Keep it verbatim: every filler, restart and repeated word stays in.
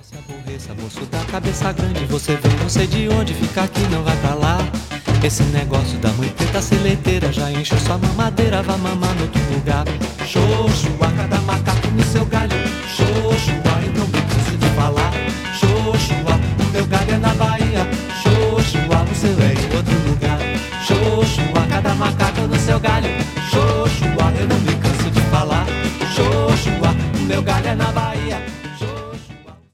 se aborreça, moço da cabeça grande. Você vem não sei de onde, fica aqui, não vai pra lá. Esse negócio da mãe preta seleiteira já encheu sua mamadeira, vá mamar no outro lugar. Xoxua, cada macaco no seu galho. Xoxua, eu não me canso de falar. Xoxua, o meu galho é na Bahia. Xoxua, o seu é em outro lugar. Xoxua, cada macaco no seu galho. Xoxua, eu não me canso de falar. Xoxua, o meu galho é na Bahia.